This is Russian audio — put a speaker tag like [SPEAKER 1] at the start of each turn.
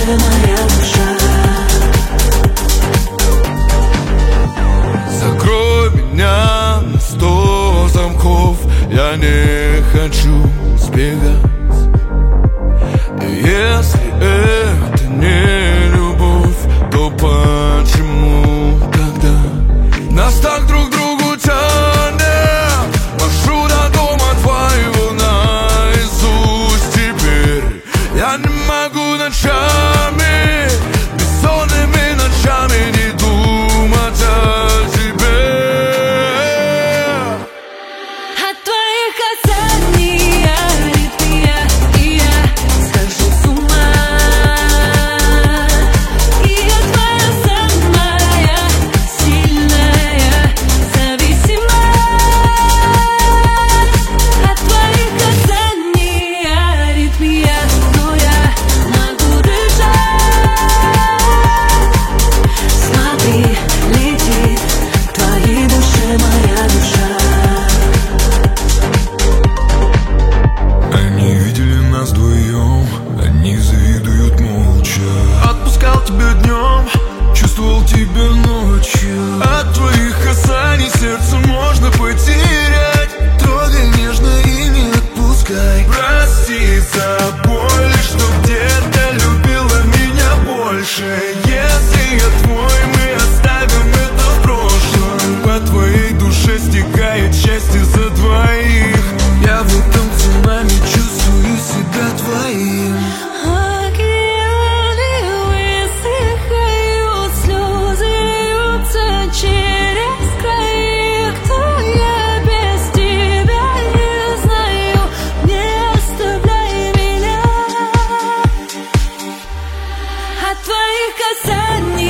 [SPEAKER 1] моя душа.
[SPEAKER 2] Закрой меня на 100 замков, я не хочу сбегать. Если это не любовь, то почему тогда нас так друг к другу тянет? Маршрут до дома твоего наизусть теперь. Я не могу ночами, бессонными ночами не думать о тебе.
[SPEAKER 1] От твоих касаний аритмия, и я схожу с ума. И я твоя самая сильная зависимость. От твоих касаний аритмия, но я могу дышать. Смотри, летит к твоей душе моя душа.
[SPEAKER 2] Они видели нас вдвоем, они завидуют молча. Отпускал тебя днем, чувствовал тебя ночью. От твоих касаний сердце можно потерять. Трогай нежно и не отпускай. Прости за боль, что где-то любила меня больше. Если я твой, мы оставим это в прошлом. По твоей душе стекает счастье за двоих. Я в этом цунами чувствую себя твоим.
[SPEAKER 1] Океаны высыхают, слезы льются через край. Кто я без тебя, не знаю, не оставляй меня. От твоих касаний